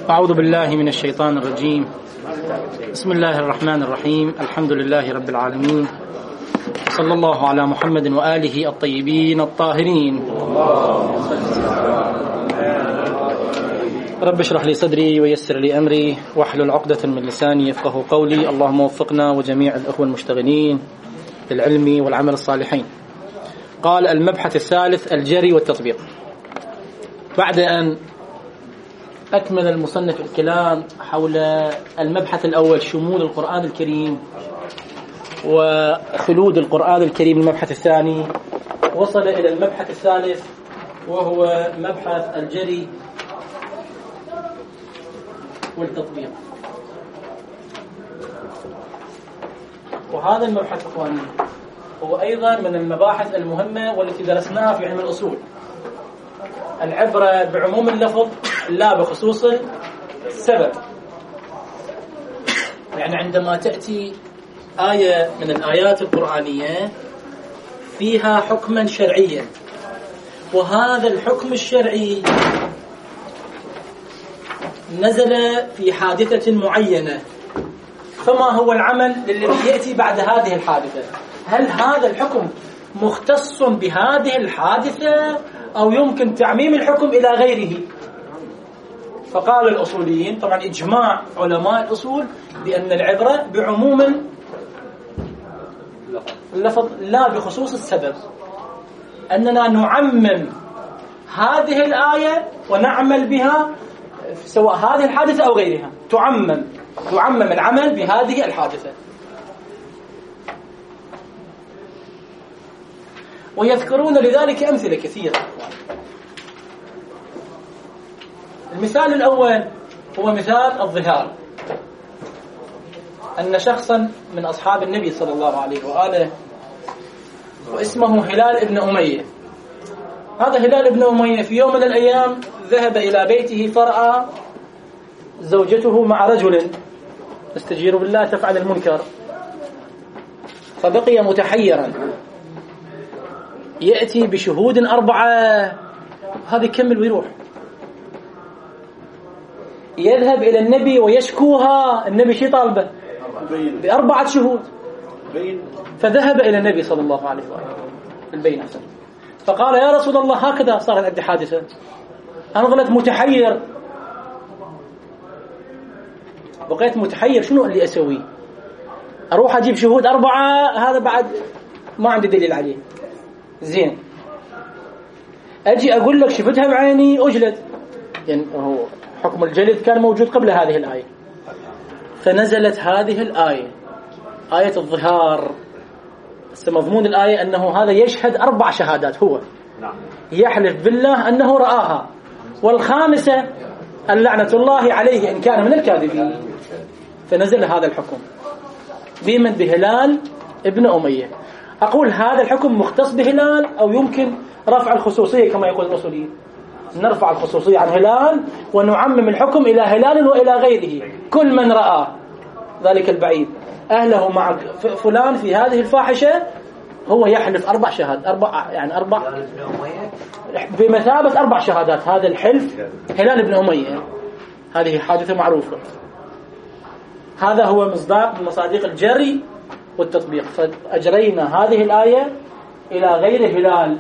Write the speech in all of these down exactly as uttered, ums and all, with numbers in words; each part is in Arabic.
أعوذ بالله من الشيطان الرجيم. بسم الله الرحمن الرحيم. الحمد لله رب العالمين، صلى الله على محمد وآله الطيبين الطاهرين. رب اشرح لي صدري ويسر لي أمري واحلل عقدة من لساني يفقه قولي. اللهم وفقنا وجميع الأخوة المشتغلين للعلم والعمل الصالحين. قال المبحث الثالث: الجري والتطبيق. بعد أن أكمل المصنف الكلام حول المبحث الأول شمول القرآن الكريم وخلود القرآن الكريم، المبحث الثاني وصل إلى المبحث الثالث وهو مبحث الجري والتطبيق. وهذا المبحث إخواني هو أيضا من المباحث المهمة والتي درسناها في علم الأصول. العبرة بعموم اللفظ لا بخصوص السبب. يعني عندما تأتي آية من الآيات القرآنية فيها حكما شرعيا، وهذا الحكم الشرعي نزل في حادثة معينة، فما هو العمل الذي يأتي بعد هذه الحادثة؟ هل هذا الحكم مختص بهذه الحادثة أو يمكن تعميم الحكم إلى غيره؟ فقال الأصوليين، طبعا إجماع علماء الأصول، بأن العبرة بعموم اللفظ لا بخصوص السبب، أننا نعمم هذه الآية ونعمل بها سواء هذه الحادثة أو غيرها، تعمم تعمم العمل بهذه الحادثة. ويذكرون لذلك أمثلة كثيرة. المثال الأول هو مثال الظهار، أن شخصا من أصحاب النبي صلى الله عليه وآله واسمه هلال ابن أمية، هذا هلال ابن أمية في يوم من الأيام ذهب إلى بيته فرأى زوجته مع رجل استجير بالله تفعل المنكر، فبقي متحيرا يأتي بشهود أربعة، هذا يكمل ويروح، يذهب إلى النبي ويشكوها، النبي شي طالبه بأربعة شهود، فذهب إلى النبي صلى الله عليه وآله البينة، فقال يا رسول الله هكذا صارت عندي حادثة، أنا ظلت متحير، بقيت متحير، شنو اللي أسوي؟ أروح أجيب شهود أربعة، هذا بعد ما عندي دليل عليه، زين أجي أقول لك شفتها بعيني أجلد، يعني هو حكم الجلد كان موجود قبل هذه الآية. فنزلت هذه الآية، آية الظهار. مضمون الآية أنه هذا يشهد أربع شهادات، هو يحلف بالله أنه رآها، والخامسة اللعنة الله عليه إن كان من الكاذبين. فنزل هذا الحكم بمن؟ بهلال ابن أمية. أقول هذا الحكم مختص بهلال أو يمكن رفع الخصوصية كما يقول الأصوليين؟ نرفع الخصوصية عن هلال ونعمم الحكم إلى هلال وإلى غيره، كل من رأى ذلك البعيد أهله مع فلان في هذه الفاحشة هو يحلف أربع شهادات، أربع يعني أربع بمثابة أربع شهادات. هذا الحلف هلال بن أمية، هذه حادثة معروفة. هذا هو مصداق من مصادق الجري والتطبيق. فأجرينا هذه الآية إلى غير هلال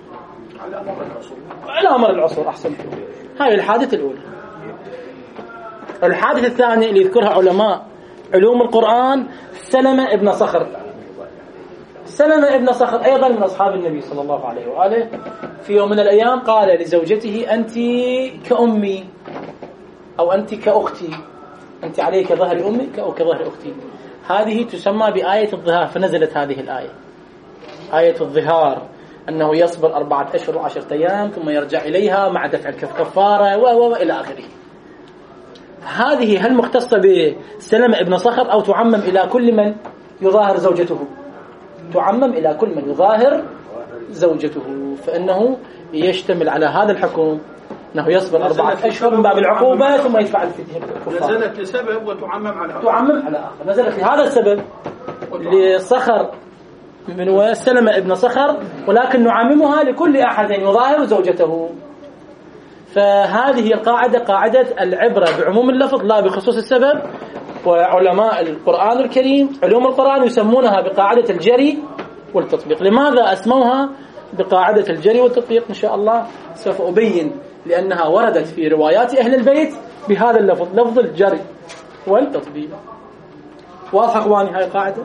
على مر العصور. أحسن. هاي الحادثة الأولى. الحادثة الثانية اللي يذكرها علماء علوم القرآن سلمة ابن صخر. سلمة ابن صخر أيضا من أصحاب النبي صلى الله عليه وآله. في يوم من الأيام قال لزوجته أنت كأمي أو أنت كأختي، أنت عليك كظهر أمك أو كظهر أختي. هذه تسمى بآية الظهار، فنزلت هذه الآية آية الظهار، أنه يصبر أربعة أشهر وعشرة أيام ثم يرجع إليها مع دفع الكفارة وإلى آخره. هذه هل مختصة بسلمة ابن صخر أو تعمم إلى كل من يظاهر زوجته؟ تعمم إلى كل من يظاهر زوجته، فإنه يشتمل على هذا الحكم أنه يصبر أربعة أشهر من باب العقوبة ثم يدفع الكفارة. نزلت لسبب وتعمم على آخر. تعمم على آخر. نزلت لهذا السبب لصخر من سلمة ابن صخر، ولكن نعممها لكل أحد يظاهر زوجته. فهذه هي القاعدة، قاعدة العبرة بعموم اللفظ لا بخصوص السبب. وعلماء القرآن الكريم علوم القرآن يسمونها بقاعدة الجري والتطبيق. لماذا أسموها بقاعدة الجري والتطبيق؟ إن شاء الله سوف أبين، لأنها وردت في روايات أهل البيت بهذا اللفظ، لفظ الجري والتطبيق. واضحة أخواني هاي القاعدة؟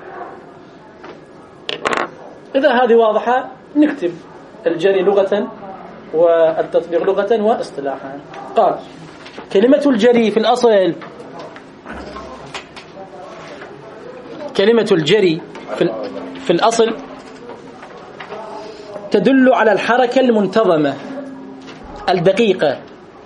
إذا هذه واضحة نكتب الجري لغة والتطبيق لغة واصطلاحا. قال: كلمة الجري في الأصل كلمة الجري في, في الأصل تدل على الحركة المنتظمة الدقيقة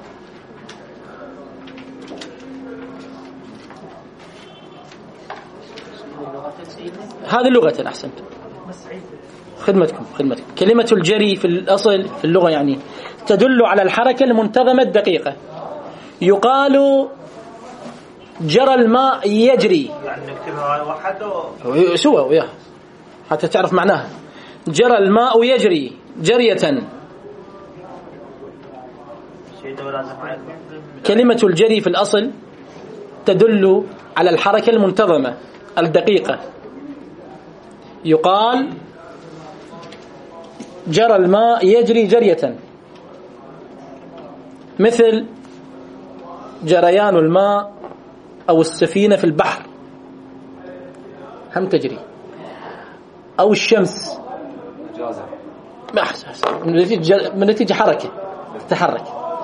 هذه لغة. أحسنت، خدمتكم خدمتكم. كلمة الجري في الأصل في اللغة يعني تدل على الحركة المنتظمة الدقيقة. يقال جرى الماء يجري، يعني نكتبها وحده سوى وياه حتى تعرف معناها. جرى الماء يجري جرية. كلمة الجري في الأصل تدل على الحركة المنتظمة الدقيقة. يقال جرى الماء يجري جرية، مثل جريان الماء أو السفينة في البحر هم تجري، أو الشمس من نتيجة حركة تحرك.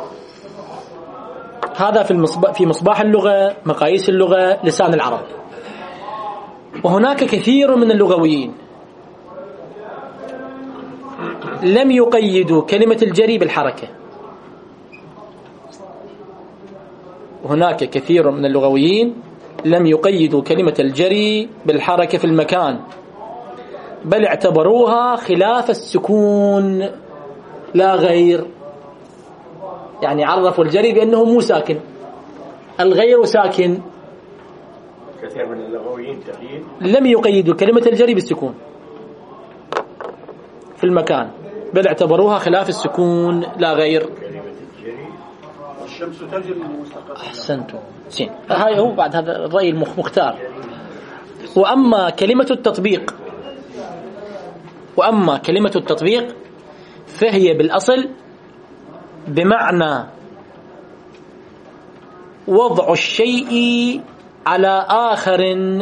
هذا في المصباح في مصباح اللغة، مقاييس اللغة، لسان العرب. وهناك كثير من اللغويين لم يقيدوا كلمة الجري بالحركة. هناك كثير من اللغويين لم يقيدوا كلمة الجري بالحركة في المكان، بل اعتبروها خلاف السكون لا غير. يعني عرفوا الجري بأنه مو ساكن، الغير ساكن. كثير من اللغويين تقييد لم يقيدوا كلمة الجري بالسكون في المكان، بل اعتبروها خلاف السكون لا غير. كلمة الجري والشمس تجري مستقرا. أحسنتم. زين، هاي هو بعد هذا الرأي المختار. وأما كلمة التطبيق وأما كلمة التطبيق فهي بالأصل بمعنى وضع الشيء على آخر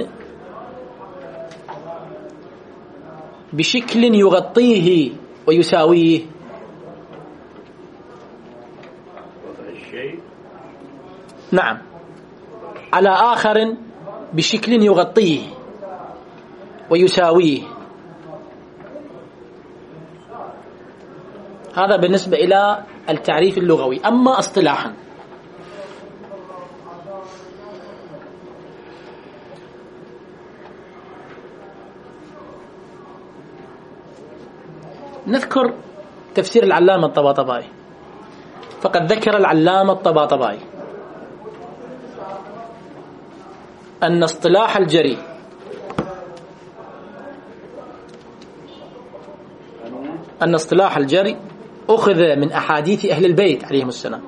بشكل يغطيه ويساويه. وضع الشيء نعم، على آخر بشكل يغطيه ويساويه. هذا بالنسبة إلى التعريف اللغوي. أما اصطلاحا نذكر تفسير العلامة الطباطبائي. فقد ذكر العلامة الطباطبائي أن اصطلاح الجري أن اصطلاح الجري أخذ من أحاديث أهل البيت عليهم السلام،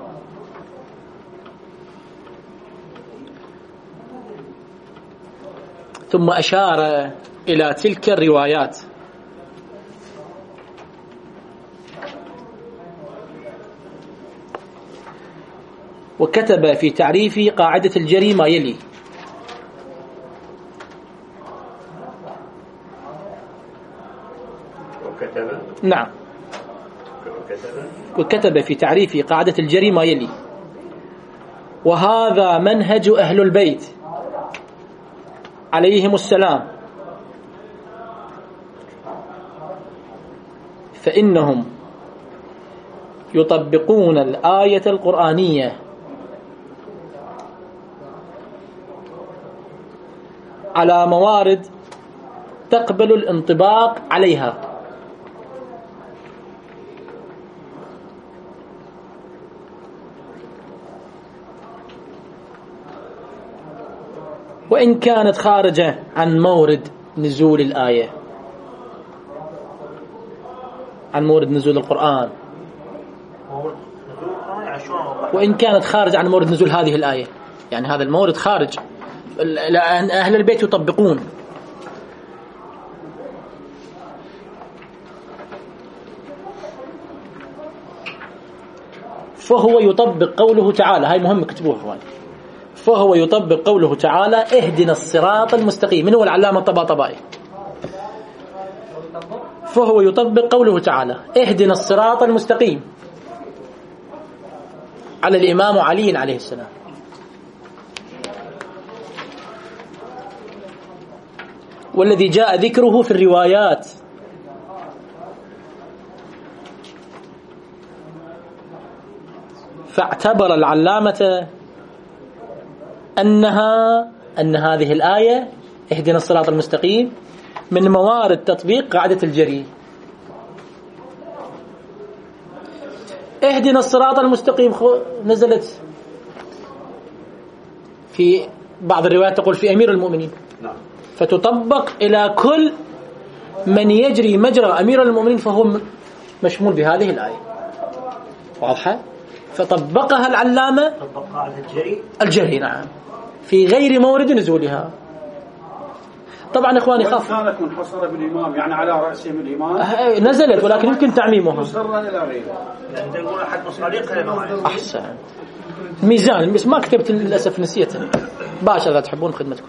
ثم أشار إلى تلك الروايات وكتب في تعريف قاعدة الجري ما يلي: وكتب نعم وكتب وكتب في تعريف قاعدة الجري ما يلي: وهذا منهج أهل البيت عليهم السلام، فإنهم يطبقون الآية القرآنية على موارد تقبل الانطباق عليها، وإن كانت خارجة عن مورد نزول الآية، عن مورد نزول القرآن. وإن كانت خارج عن مورد نزول هذه الآية، يعني هذا المورد خارج، أهل البيت يطبقون. فهو يطبق قوله تعالى، هاي مهم كتبوه اخوان، فهو يطبق قوله تعالى اهدنا الصراط المستقيم. من هو العلامة الطباطبائي؟ فهو يطبق قوله تعالى اهدنا الصراط المستقيم على الإمام علي عليه السلام. والذي جاء ذكره في الروايات، فاعتبر العلامة أنها أن هذه الآية اهدنا الصراط المستقيم من موارد تطبيق قاعدة الجري. اهدنا الصراط المستقيم نزلت في بعض الروايات تقول في أمير المؤمنين، فتطبق إلى كل من يجري مجرى أمير المؤمنين، فهو مشمول بهذه الآية. واضحة؟ فطبقها العلامة طبقها على الجري الجري نعم في غير مورد نزولها. طبعا إخواني خاف كانت منحصرة بالإمام، يعني على رأسهم الإمام نزلت، ولكن يمكن تعميمها مصرا إلى غيره، يعني تقول أحد مصالحها. أحسن ميزان، بس ما كتبت للأسف نسيته، باشا إذا تحبون خدمتكم.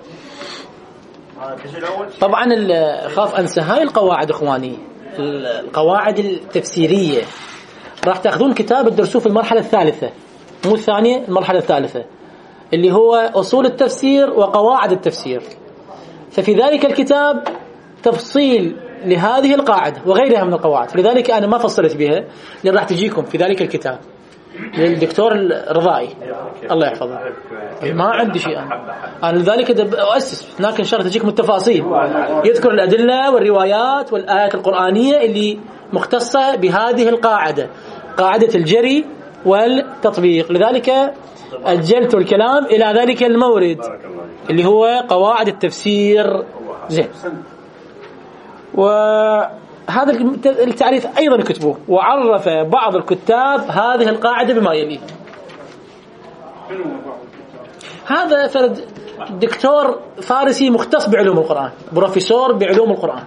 طبعا خاف أنسى هاي القواعد إخواني، القواعد التفسيرية راح تأخذون كتاب تدرسوه في المرحلة الثالثة، مو الثانية، المرحلة الثالثة، اللي هو أصول التفسير وقواعد التفسير. ففي ذلك الكتاب تفصيل لهذه القاعدة وغيرها من القواعد، لذلك أنا ما فصلت بها، لأن راح تجيكم في ذلك الكتاب للدكتور الرضائي الله يحفظه. ما عندي شيء أنا, أنا لذلك أؤسس هناك إن شاء الله تجيكم التفاصيل، يذكر الأدلة والروايات والآيات القرآنية اللي مختصة بهذه القاعدة، قاعدة الجري والتطبيق. لذلك أجلت الكلام إلى ذلك المورد اللي هو قواعد التفسير. زين، وهذا التعريف أيضا كتبوه، وعرف بعض الكتاب هذه القاعدة بما يلي. هذا فرد دكتور فارسي مختص بعلوم القرآن، بروفيسور بعلوم القرآن.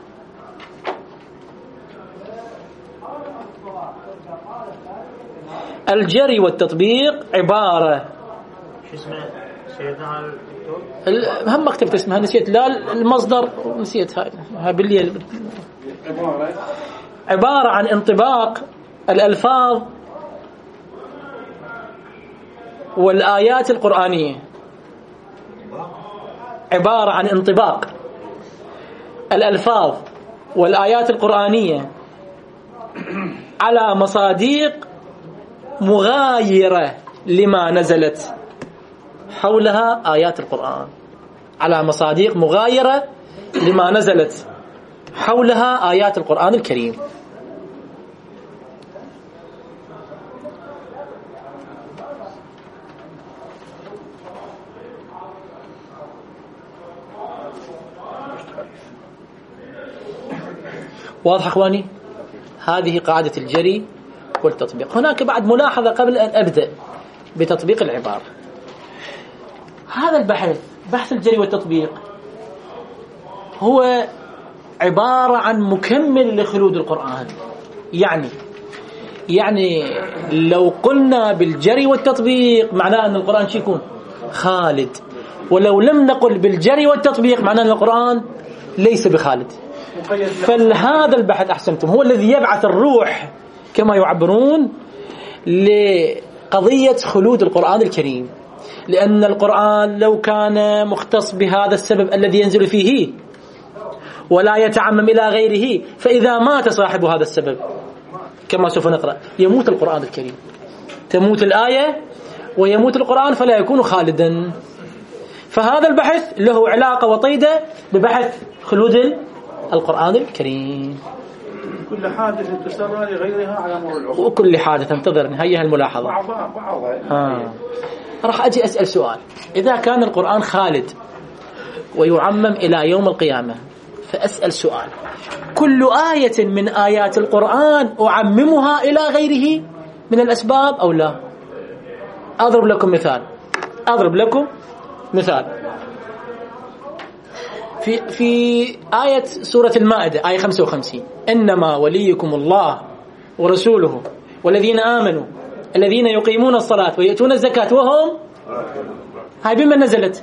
الجري والتطبيق عبارة شو اسمه سيدنا الدكتور؟ هم ما كتبت اسمها، نسيت لا المصدر نسيت. هاي هاي بالليل. عبارة عن انطباق الألفاظ والآيات القرآنية، عبارة عن انطباق الألفاظ والآيات القرآنية على مصادق مغايرة لما نزلت حولها آيات القرآن، على مصادق مغايرة لما نزلت حولها آيات القرآن الكريم. واضح أخواني؟ هذه قاعدة الجري والتطبيق. هناك بعد ملاحظة قبل أن أبدأ بتطبيق العبارة. هذا البحث، بحث الجري والتطبيق، هو عبارة عن مكمل لخلود القرآن. يعني يعني لو قلنا بالجري والتطبيق معناه أن القرآن شو يكون؟ خالد. ولو لم نقل بالجري والتطبيق معناه أن القرآن ليس بخالد. فهذا البحث أحسنتم هو الذي يبعث الروح كما يعبرون لقضية خلود القرآن الكريم، لأن القرآن لو كان مختص بهذا السبب الذي ينزل فيه ولا يتعمم إلى غيره، فإذا مات صاحب هذا السبب كما سوف نقرأ يموت القرآن الكريم، تموت الآية ويموت القرآن فلا يكون خالدا. فهذا البحث له علاقة وطيدة ببحث خلود القرآن الكريم. كل حادث تسرى لغيرها على مر العصور، وكل حادث انتظرني، هيها الملاحظة. بعضها بعضها ها. راح أجي أسأل سؤال: إذا كان القرآن خالد ويعمم إلى يوم القيامة، فأسأل سؤال: كل آية من آيات القرآن أعممها إلى غيره من الأسباب أو لا؟ أضرب لكم مثال أضرب لكم مثال في في آية سورة المائدة آية خمسة وخمسين إنما وليكم الله ورسوله والذين آمنوا الذين يقيمون الصلاة ويأتون الزكاة وهم هاي بمن نزلت؟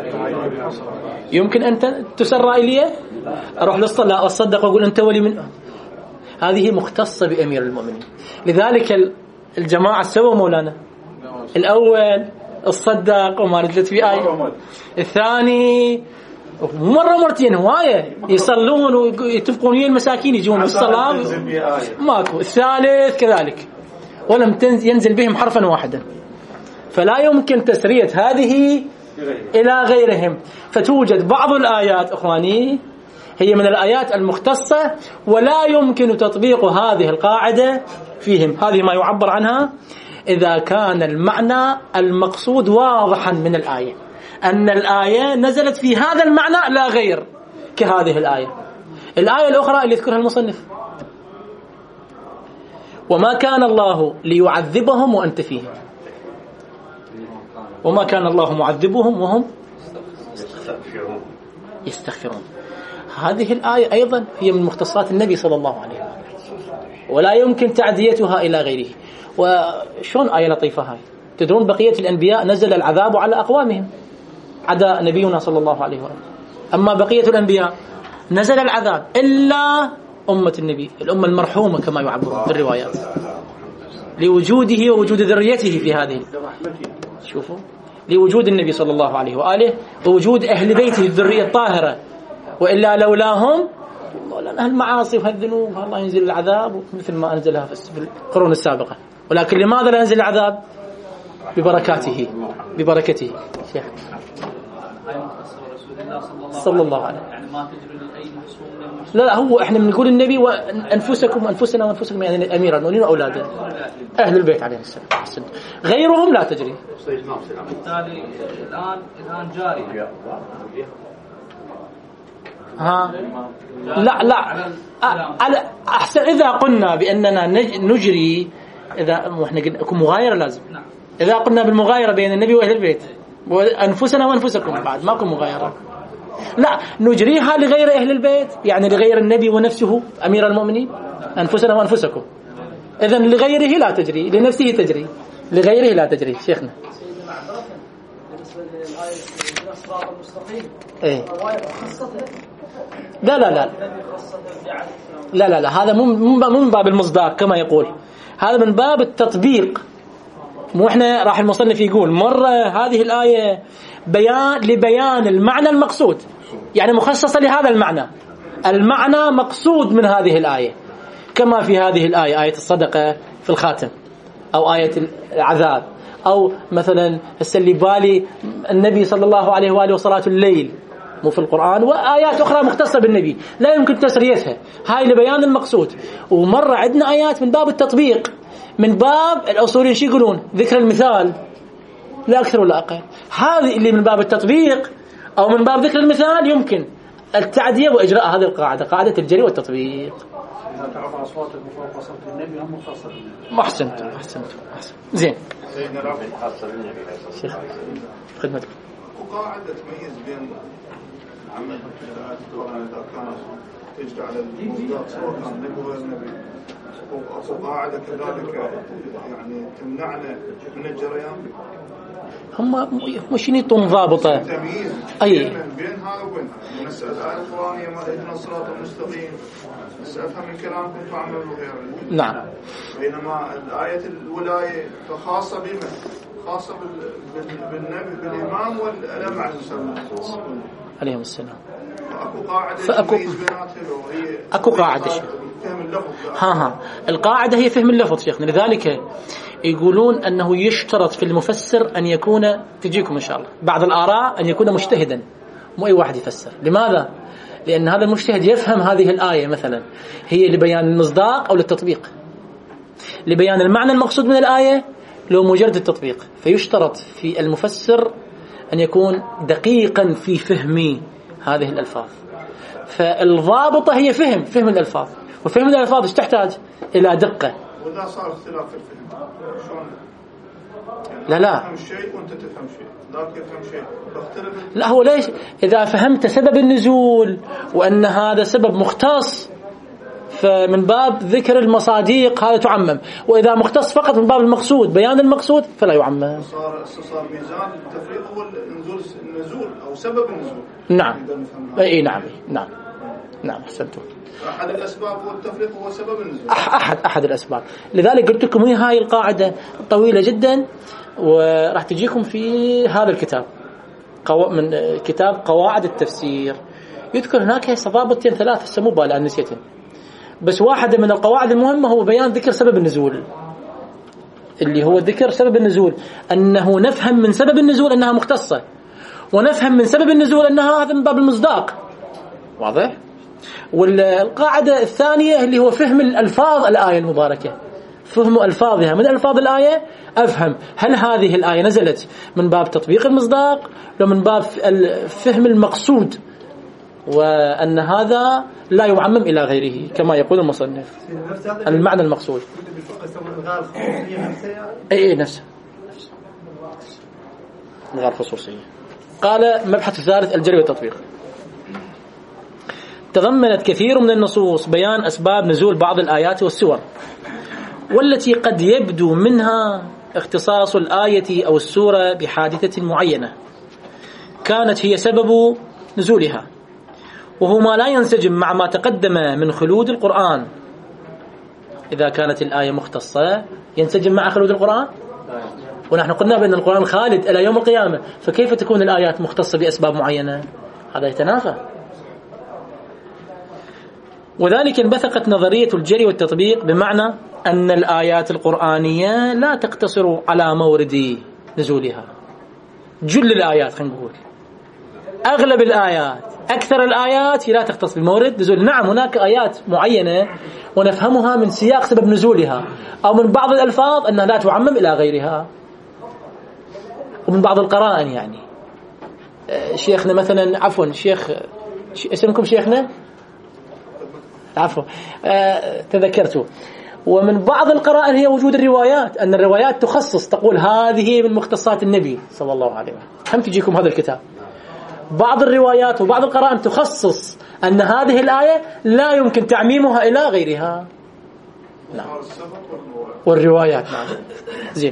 يمكن أن تسرى إليه أروح للصلاة وأصدق وأقول أنت ولي من هذه مختصة بأمير المؤمنين. لذلك الجماعة سووا مولانا الأول الصدق وما نزلت في آية، الثاني مرة مرتين هواية يصلون ويتفقون ويا المساكين يجون بالصلاة ماكو، الثالث كذلك ولم ينزل بهم حرفا واحدا. فلا يمكن تسرية هذه إلى غيرهم. فتوجد بعض الآيات أخواني هي من الآيات المختصة ولا يمكن تطبيق هذه القاعدة فيهم. هذه ما يعبر عنها إذا كان المعنى المقصود واضحا من الآية، أن الآية نزلت في هذا المعنى لا غير، كهذه الآية. الآية الأخرى اللي يذكرها المصنف وما كان الله ليعذبهم وأنت فيهم، وما كان الله معذبهم وهم يستغفرون. هذه الآية أيضا هي من مختصات النبي صلى الله عليه وسلم ولا يمكن تعديتها إلى غيره. وشون آية لطيفة هاي؟ تدرون بقية الأنبياء نزل العذاب على أقوامهم عدا نبينا صلى الله عليه وسلم، أما بقية الأنبياء نزل العذاب إلا أمة النبي، الأمة المرحومة كما يعبرون بالروايات، لوجوده ووجود ذريته في هذه. شوفوا، لوجود النبي صلى الله عليه وآله ووجود أهل بيته الذرية الطاهرة، وإلا لولاهم لأن المعاصي وهالذنوب الله ينزل العذاب مثل ما أنزلها في القرون السابقة. ولكن لماذا لا ينزل العذاب؟ ببركاته ببركته شيخ صلى الله عليه وسلم. يعني ما تجري لأي محسوم. لا لا هو احنا بنقول النبي وأنفسكم وأنفسنا وأنفسكم يعني أمير المؤمنين وأولاده أهل البيت عليه السلام، غيرهم لا تجري. بالتالي الآن الآن جاري ها لا لا على أحسن إذا قلنا بأننا نجري، إذا احنا قلنا مغايرة لازم، إذا قلنا بالمغايرة بين النبي وأهل البيت وأنفسنا وأنفسكم بعد ماكو مغايرة. لا نجريها لغير أهل البيت يعني لغير النبي ونفسه أمير المؤمنين، أنفسنا وأنفسكم. إذن لغيره لا تجري، لنفسه تجري، لغيره لا تجري. شيخنا إيه؟ لا لا لا لا لا لا هذا مو من باب المصداق كما يقول، هذا من باب التطبيق. مو احنا راح المصنف يقول مرة هذه الآية بيان لبيان المعنى المقصود، يعني مخصصة لهذا المعنى، المعنى مقصود من هذه الآية، كما في هذه الآية آية الصدقة في الخاتم، أو آية العذاب، أو مثلا السلي بالي النبي صلى الله عليه وآله وصلاة الليل مو في القرآن، وآيات أخرى مختصة بالنبي لا يمكن تسريتها، هاي لبيان المقصود. ومرة عندنا آيات من باب التطبيق، من باب الأصولين شو يقولون ذكر المثال لا أكثر ولا أقل. هذه اللي من باب التطبيق أو من باب ذكر المثال يمكن التعدية وإجراء هذه القاعدة، قاعدة الجري والتطبيق. تعرف أصوات فوق صوت النبي هم مختصر. ما أحسنت أحسنت أحسنت زين. سيدنا رافع خاصة بالنبي شيخ خدمتك. وقاعدة تميز بين عمل الآيات القرآن إذا كانت تجري على المصداق سواء كان النبي وغير النبي، وقاعدة كذلك يعني تمنعنا من الجريان. هم مش ينطون ضابطة تمييز أي بين هذا وبين هذا. نسأل الآية القرآنية ما اهدنا الصراط المستقيم، نسألها من كلامكم فاعملوا غيره. نعم. بينما الآية الولاية خاصة بمن؟ خاصة بالنبي بالإمام والألم على المسلمين عليهم السلام. أكو قاعدة فأكو وهي أكو قاعدة فهم اللفظ. ها ها القاعدة هي فهم اللفظ شيخنا. لذلك يقولون أنه يشترط في المفسر أن يكون، تجيكم إن شاء الله بعض الآراء، أن يكون مجتهدا، مو أي واحد يفسر. لماذا؟ لأن هذا المجتهد يفهم هذه الآية مثلا هي لبيان المصداق أو للتطبيق، لبيان المعنى المقصود من الآية لو مجرد التطبيق. فيشترط في المفسر أن يكون دقيقا في فهم هذه الألفاظ. فالضابطة هي فهم فهم الألفاظ، وفهم الألفاظ ايش تحتاج؟ إلى دقة. وإذا صار اختلاف في الفهم شلون يعني لا لا أفهم شيء وأنت تفهم شيء، ذاك يفهم شيء، فاختلف. لا هو ليش إذا فهمت سبب النزول وأن هذا سبب مختص فمن باب ذكر المصاديق هذا تعمم، وإذا مختص فقط من باب المقصود بيان المقصود فلا يعمم. صار صار ميزان التفريق هو النزول النزول أو سبب النزول. نعم أي نعم نعم نعم أحسنتم. أحد الأسباب هو التفريق هو سبب النزول. أحد أحد الأسباب. لذلك قلت لكم هي هاي القاعدة طويلة جدا وراح تجيكم في هذا الكتاب من كتاب قواعد التفسير. يذكر هناك ضابطين ثلاثة سموه بالآن نسيتهم، بس واحدة من القواعد المهمة هو بيان ذكر سبب النزول، اللي هو ذكر سبب النزول أنه نفهم من سبب النزول أنها مختصة، ونفهم من سبب النزول أنها هذا من باب المصداق. واضح؟ والقاعدة الثانية اللي هو فهم الألفاظ الآية المباركة، فهم ألفاظها من ألفاظ الآية أفهم هل هذه الآية نزلت من باب تطبيق المصداق لو من باب فهم المقصود، وأن هذا لا يعمم إلى غيره كما يقول المصنف المعنى المقصود. أي أي نفسه غير خصوصية. قال مبحث الثالث الجري والتطبيق. تضمنت كثير من النصوص بيان أسباب نزول بعض الآيات والسور، والتي قد يبدو منها اختصاص الآية أو السورة بحادثة معينة كانت هي سبب نزولها، وهو ما لا ينسجم مع ما تقدم من خلود القرآن. إذا كانت الآية مختصة ينسجم مع خلود القرآن، ونحن قلنا بأن القرآن خالد إلى يوم القيامة، فكيف تكون الآيات مختصة بأسباب معينة؟ هذا يتنافى. وذلك انبثقت نظرية الجري والتطبيق بمعنى أن الآيات القرآنية لا تقتصر على مورد نزولها. جل الآيات خلينا نقول أغلب الآيات أكثر الآيات لا تختص بمورد نزول. نعم هناك آيات معينة ونفهمها من سياق سبب نزولها، أو من بعض الألفاظ أنها لا تعمم إلى غيرها، ومن بعض القرائن. يعني شيخنا مثلا عفوا شيخ اسمكم شيخنا عفوا أه تذكرته. ومن بعض القرائن هي وجود الروايات، أن الروايات تخصص تقول هذه من مختصات النبي صلى الله عليه وسلم. هم تجيكم هذا الكتاب بعض الروايات وبعض القرائن تخصص أن هذه الآية لا يمكن تعميمها إلى غيرها. نعم. والروايات نعم زين.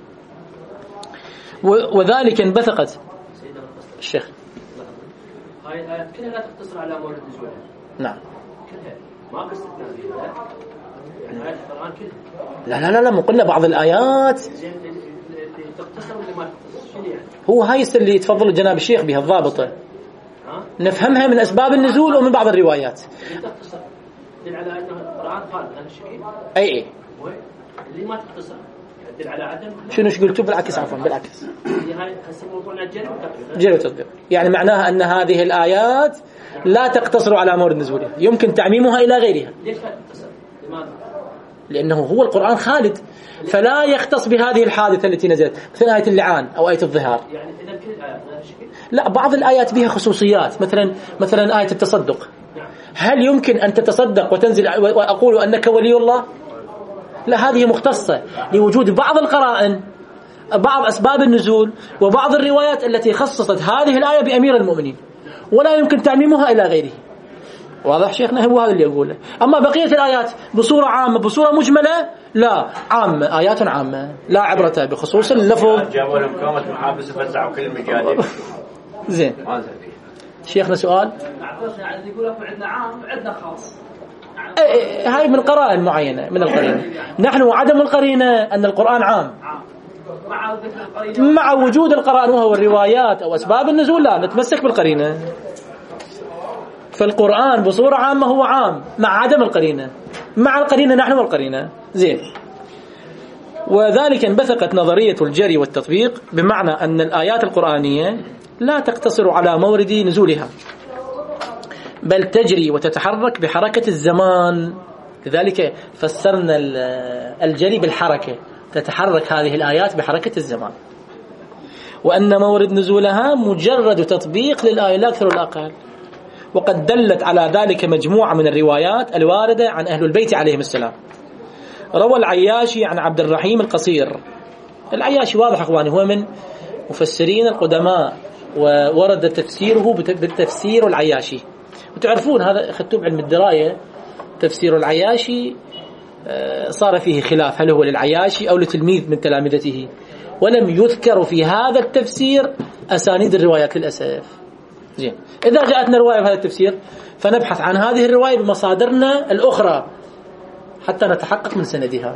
وذلك انبثقت الشيخ هاي الآيات كلها لا تقتصر على مورد نزولها. نعم كلها ما قصة نازلة يعني آيات القرآن كلها. لا لا لا لا مو قلنا بعض الآيات زين اللي تقتصر واللي ما تقتصر شنو يعني؟ هو هاي اللي يتفضل جناب الشيخ بها الضابطة نفهمها من أسباب النزول ومن بعض الروايات. تقتصر تدل على أنه القرآن خالد هذا الشيء. أي أي اللي ما تقتصر تدل على عدم. شنو ايش قلتوا؟ بالعكس عفوا بالعكس. هاي هسه موضوعنا الجري والتطبيق. جري والتطبيق يعني معناها أن هذه الآيات لا تقتصر على مورد نزولها، يمكن تعميمها إلى غيرها. ليش لا تقتصر؟ لماذا؟ لأنه هو القرآن خالد فلا يختص بهذه الحادثة التي نزلت مثل آية اللعان أو آية الظهار. يعني إذا كل الآيات هذا الشيء؟ لا بعض الآيات بها خصوصيات، مثلا مثلا آية التصدق. هل يمكن أن تتصدق وتنزل وأقول أنك ولي الله؟ لا هذه مختصة لوجود بعض القرائن بعض أسباب النزول وبعض الروايات التي خصصت هذه الآية بأمير المؤمنين ولا يمكن تعميمها إلى غيره. واضح شيخنا؟ هو هذا اللي أقوله. أما بقية الآيات بصورة عامة بصورة مجملة لا عامة، آيات عامة لا عبرة بخصوص اللفظ. جابوا لهم كامة محابس فزعوا كل المجال. زين شيخنا سؤال. يعني يقول لك عندنا عام عندنا خاص. هاي من قرائن معينة من القرينة. نحن وعدم القرينة أن القرآن عام مع ذكر القرينة مع وجود القرائن وهو الروايات أو أسباب النزول لا نتمسك بالقرينة. فالقرآن بصورة عامة هو عام مع عدم القرينة، مع القرينة نحن والقرينة. زين. وذلك انبثقت نظرية الجري والتطبيق بمعنى أن الآيات القرآنية لا تقتصر على مورد نزولها بل تجري وتتحرك بحركة الزمان. لذلك فسرنا الجري بالحركة، تتحرك هذه الآيات بحركة الزمان، وأن مورد نزولها مجرد تطبيق للآية لا أكثر ولا أقل. وقد دلت على ذلك مجموعة من الروايات الواردة عن أهل البيت عليهم السلام. روى العياشي عن عبد الرحيم القصير العياشي واضح أخواني هو من مفسرين القدماء، وورد تفسيره بالتفسير العياشي. وتعرفون هذا أخذتوه بعلم الدراية، تفسير العياشي صار فيه خلاف هل هو للعياشي أو لتلميذ من تلامذته، ولم يذكر في هذا التفسير أسانيد الروايات للأسف. زين، إذا جاءتنا رواية بهذا التفسير فنبحث عن هذه الرواية بمصادرنا الأخرى حتى نتحقق من سندها.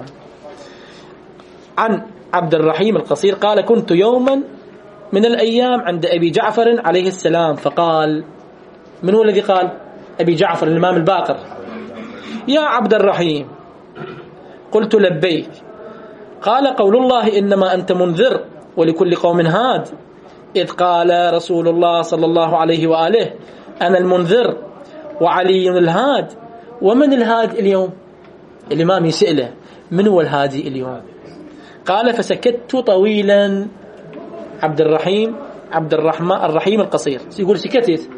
عن عبد الرحيم القصير قال: كنت يوما من الأيام عند أبي جعفر عليه السلام فقال. من هو الذي قال؟ أبي جعفر الإمام الباقر. يا عبد الرحيم. قلت: لبيك. قال: قول الله إنما أنت منذر ولكل قوم هاد، إذ قال رسول الله صلى الله عليه وآله: أنا المنذر وعلي الهاد. ومن الهاد اليوم؟ الإمام يسأله من هو الهادي اليوم؟ قال: فسكت طويلا. عبد الرحيم عبد الرحمن الرحيم القصير يقول: سكتت،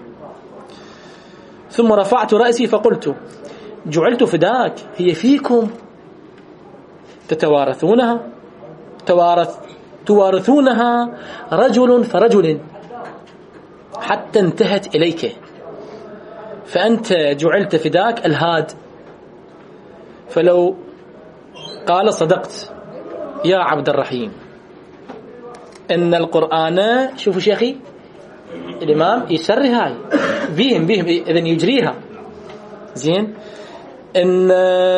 ثم رفعت رأسي فقلت: جعلت فداك، هي فيكم تتوارثونها توارث توارثونها رجل فرجل حتى انتهت إليك، فأنت جعلت فداك الهاد. فلو قال: صدقت يا عبد الرحيم، إن القرآن، شوفوا شيخي الإمام يسري هاي بهم بهم إذن يجريها. زين، إن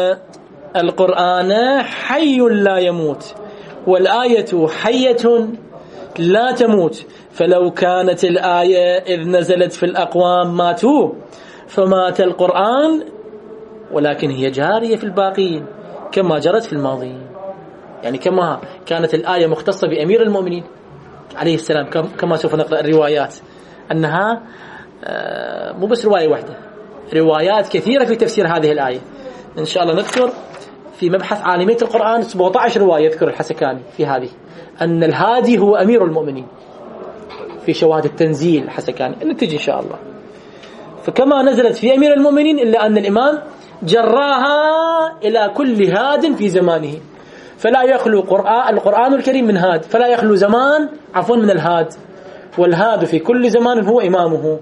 القرآن حي لا يموت، والآية حية لا تموت، فلو كانت الآية إذ نزلت في الأقوام ماتوا فمات القرآن، ولكن هي جارية في الباقين كما جرت في الماضي. يعني كما كانت الآية مختصة بأمير المؤمنين عليه السلام، كما سوف نقرأ الروايات أنها مو بس رواية واحدة، روايات كثيرة في تفسير هذه الآية. إن شاء الله نذكر في مبحث عالمية القرآن سبعة عشر رواية يذكر الحسكاني في هذه، أن الهادي هو أمير المؤمنين في شواهد التنزيل الحسكاني، نتيجة إن شاء الله. فكما نزلت في أمير المؤمنين، إلا أن الإمام جراها إلى كل هاد في زمانه، فلا يخلو قرآن القرآن الكريم من هاد، فلا يخلو زمان عفوا من الهاد، والهاد في كل زمان هو إمامه.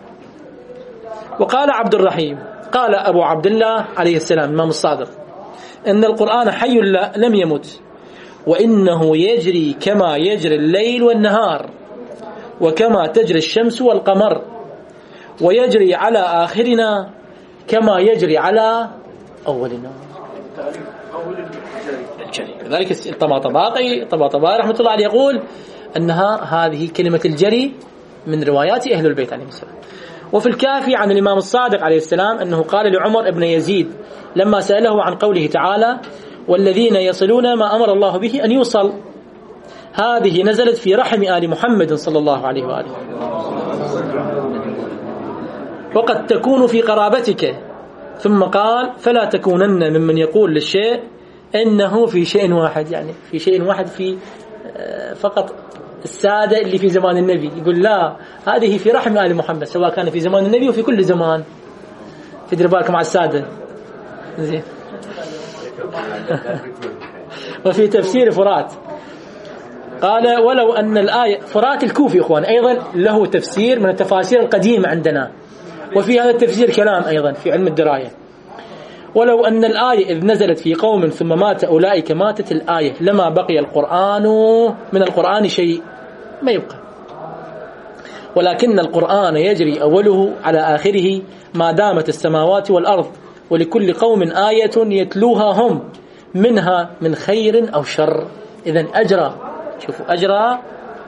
وقال عبد الرحيم، قال أبو عبد الله عليه السلام الإمام الصادق: إن القرآن حي لم يمت، وإنه يجري كما يجري الليل والنهار، وكما تجري الشمس والقمر، ويجري على آخرنا كما يجري على أولنا. لذلك الطباطبائي الطباطبائي رحمة الله عليه يقول أنها هذه كلمة الجري من روايات أهل البيت عليه السلام. وفي الكافي عن الإمام الصادق عليه السلام أنه قال لعمر ابن يزيد لما سأله عن قوله تعالى: والذين يصلون ما أمر الله به أن يوصل، هذه نزلت في رحم آل محمد صلى الله عليه وآله، وقد تكون في قرابتك. ثم قال: فلا تكونن ممن يقول للشيء إنه في شيء واحد، يعني في شيء واحد في فقط السادة اللي في زمان النبي، يقول لا، هذه في رحم آل محمد، سواء كان في زمان النبي وفي كل زمان. فدير بالكم مع السادة. زين. وفي تفسير فرات قال: ولو أن الآية، فرات الكوفي إخوان أيضا له تفسير من التفاسير القديمة عندنا، وفي هذا التفسير كلام أيضا في علم الدراية. ولو أن الآية إذ نزلت في قوم ثم مات أولئك ماتت الآية لما بقي القرآن من القرآن شيء، ما يبقى. ولكن القرآن يجري أوله على آخره ما دامت السماوات والأرض، ولكل قوم آية يتلوها هم، منها من خير أو شر. إذن أجرى، شوفوا أجرى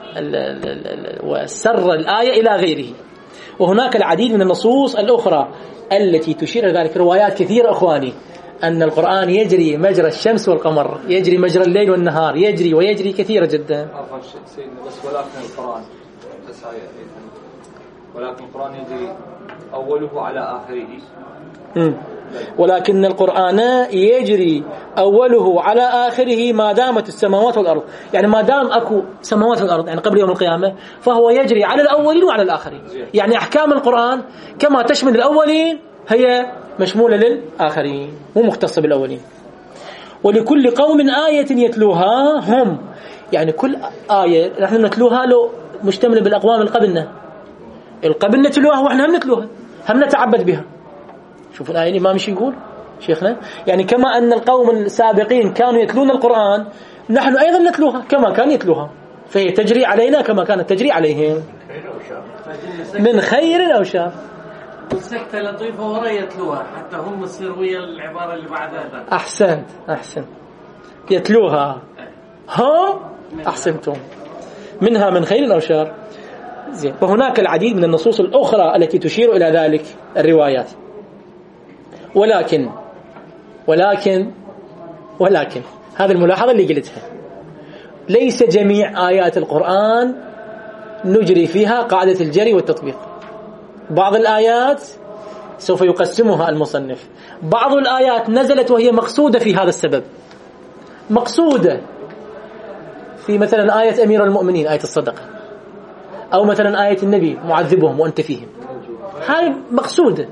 وسر الآية إلى غيره. وهناك العديد من النصوص الأخرى التي تشير إلى ذلك، روايات كثيرة أخواني، أن القرآن يجري مجرى الشمس والقمر، يجري مجرى الليل والنهار، يجري ويجري كثيرة جدا. بس ولكن القرآن بس هاي ولكن القرآن يجري أوله على آخره. م. ولكن القرآن يجري أوله على آخره ما دامت السماوات والأرض، يعني ما دام أكو سماوات والأرض يعني قبل يوم القيامة، فهو يجري على الأولين وعلى الآخرين. يعني أحكام القرآن كما تشمل الأولين هي مشمولة للآخرين، مو مختصة بالأولين. ولكل قوم آية يتلوها هم، يعني كل آية نحن نتلوها لو مشتملة بالأقوام القبلنا القبل نتلوها وإحنا هم نتلوها هم نتعبد بها. شوفوا الآية الإمام شو يقول شيخنا، يعني كما أن القوم السابقين كانوا يتلون القرآن نحن أيضا نتلوها كما كان يتلوها، فهي تجري علينا كما كانت تجري عليهم من خير أو شر. السكتة لطيفة ورا يتلوها حتى هم يصيروا ويا العبارة اللي بعدها. أحسنت أحسن يتلوها هم أحسنتم منها من خير أو شر. زين. وهناك العديد من النصوص الأخرى التي تشير إلى ذلك الروايات. ولكن ولكن ولكن هذه الملاحظة اللي قلتها، ليس جميع آيات القرآن نجري فيها قاعدة الجري والتطبيق. بعض الآيات سوف يقسمها المصنف، بعض الآيات نزلت وهي مقصودة في هذا السبب، مقصودة في مثلا آية أمير المؤمنين آية الصدقة، أو مثلا آية النبي معذبهم وأنت فيهم، هاي مقصودة.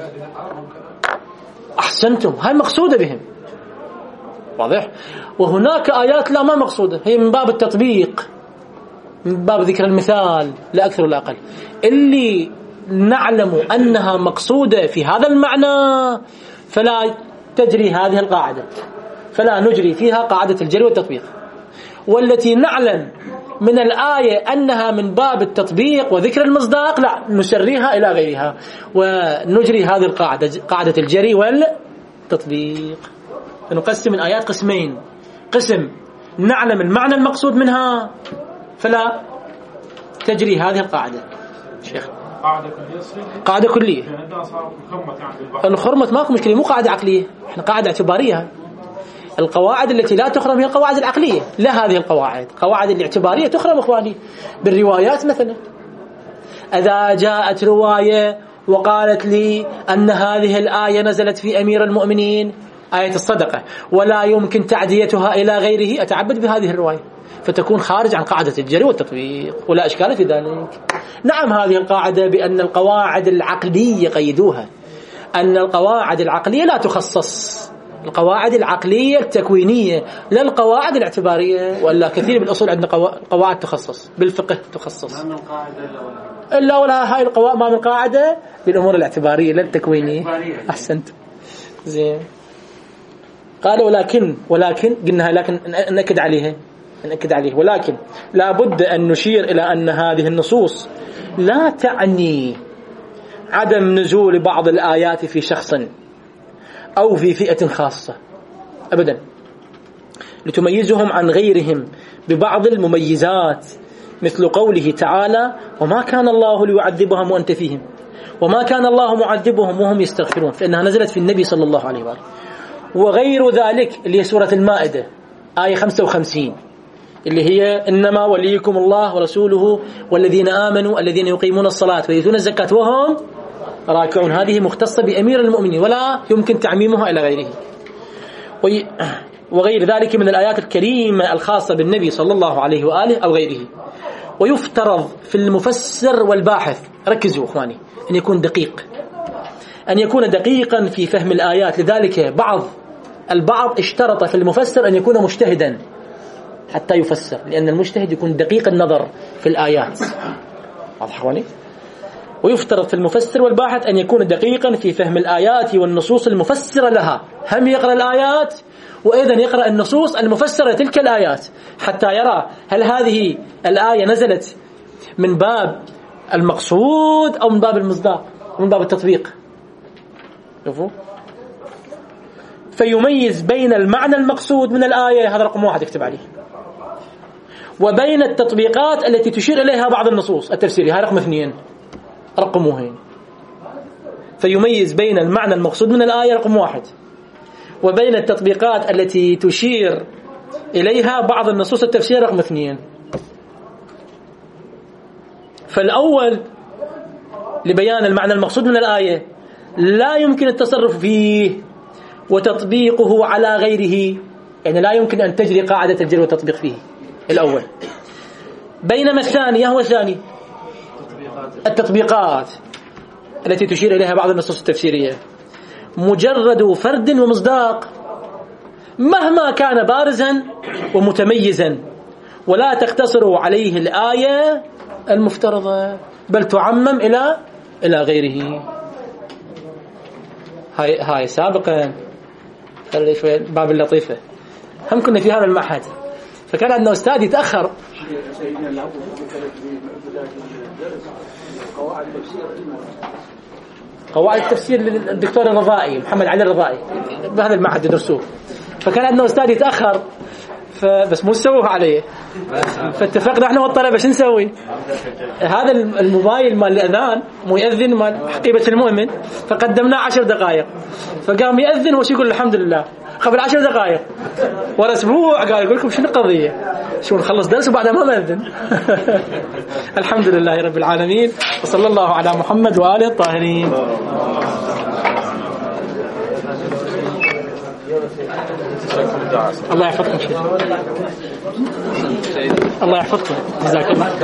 أحسنتم، هاي مقصودة بهم، واضح. وهناك آيات لا ما مقصودة، هي من باب التطبيق، من باب ذكر المثال لا أكثر ولا أقل. اللي نعلم أنها مقصودة في هذا المعنى فلا تجري هذه القاعدة، فلا نجري فيها قاعدة الجري والتطبيق. والتي نعلم من الآية أنها من باب التطبيق وذكر المصداق لا نسريها إلى غيرها ونجري هذه القاعدة، قاعدة الجري والتطبيق. نقسم الآيات قسمين، قسم نعلم المعنى المقصود منها فلا تجري هذه القاعدة. شيخ قاعدة كلية، قاعدة كلية الخرمة ماكو مشكلة، مو قاعدة عقلية، احنا قاعدة اعتبارية. القواعد التي لا تخرم هي القواعد العقلية، لا هذه القواعد قواعد الاعتبارية تخرم إخواني بالروايات. مثلا إذا جاءت رواية وقالت لي أن هذه الآية نزلت في أمير المؤمنين آية الصدقة ولا يمكن تعديتها إلى غيره، أتعبد بهذه الرواية، فتكون خارج عن قاعدة الجري والتطبيق ولا إشكال في ذلك. نعم هذه القاعدة بأن القواعد العقلية قيدوها، أن القواعد العقلية لا تخصص، القواعد العقلية التكوينية لا القواعد الاعتبارية، ولا كثير من الأصول عندنا قواعد تخصص، بالفقه تخصص ما من قاعدة إلا ولا هاي القواعد ما من قاعدة بالأمور الاعتبارية لا التكوينية. أحسنت. زين. قال ولكن ولكن قلنا لكن نأكد عليها نأكد عليه ولكن لا بد أن نشير إلى أن هذه النصوص لا تعني عدم نزول بعض الآيات في شخص أو في فئة خاصة أبدا، لتميزهم عن غيرهم ببعض المميزات، مثل قوله تعالى وما كان الله ليعذبهم وأنت فيهم وما كان الله معذبهم وهم يستغفرون، فإنها نزلت في النبي صلى الله عليه وآله. وغير ذلك اللي هي سورة المائدة آية خمسة وخمسين اللي هي إنما وليكم الله ورسوله والذين آمنوا الذين يقيمون الصلاة ويؤتون الزكاة وهم راكعون، هذه مختصة بأمير المؤمنين ولا يمكن تعميمها إلى غيره. وغير ذلك من الآيات الكريمة الخاصة بالنبي صلى الله عليه وآله أو غيره. ويفترض في المفسر والباحث، ركزوا إخواني، أن يكون دقيق، أن يكون دقيقا في فهم الآيات. لذلك بعض البعض اشترط في المفسر أن يكون مجتهدا حتى يفسر، لأن المجتهد يكون دقيق النظر في الآيات. واضح إخواني؟ ويفترض في المفسر والباحث أن يكون دقيقا في فهم الآيات والنصوص المفسرة لها، هم يقرأ الآيات وأيضا يقرأ النصوص المفسرة تلك الآيات حتى يرى هل هذه الآية نزلت من باب المقصود أو من باب المصداق من باب التطبيق. شوفوا، فيميز بين المعنى المقصود من الآية، هذا رقم واحد اكتب عليه، وبين التطبيقات التي تشير إليها بعض النصوص التفسيرية، هذا رقم اثنين رقموهين. فيميز بين المعنى المقصود من الآية رقم واحد، وبين التطبيقات التي تشير إليها بعض النصوص التفسير رقم اثنين. فالأول لبيان المعنى المقصود من الآية لا يمكن التصرف فيه وتطبيقه على غيره، يعني لا يمكن أن تجري قاعدة الجر والتطبيق فيه الأول. بينما الثاني هو الثاني التطبيقات التي تشير إليها بعض النصوص التفسيرية مجرد فرد ومصداق مهما كان بارزا ومتميزا ولا تقتصروا عليه الآية المفترضة بل تعمم إلى إلى غيره. هاي هاي سابقا خلي شوي باب اللطيفة. هم كنا في هذا المعهد، فكان عندنا أستاذ يتأخر. قواعد التفسير للدكتور الرضائي محمد علي الرضائي بهذا المعهد يدرسوه، فكان عندنا أستاذ يتأخر فبس مو سووه عليه، فاتفقنا احنا والطلبة شو نسوي؟ هذا الموبايل مال الأذان مو يأذن مال حقيبة المؤمن، فقدمناه عشر دقائق، فقام يأذن وش يقول الحمد لله قبل عشر دقائق، ورا أسبوع قال يقول لكم شنو القضية؟ شو نخلص درس وبعدها ما مأذن. الحمد لله رب العالمين، وصلى الله على محمد وآله الطاهرين. الله يحفظكم شيخ. الله يحفظكم، جزاك الله.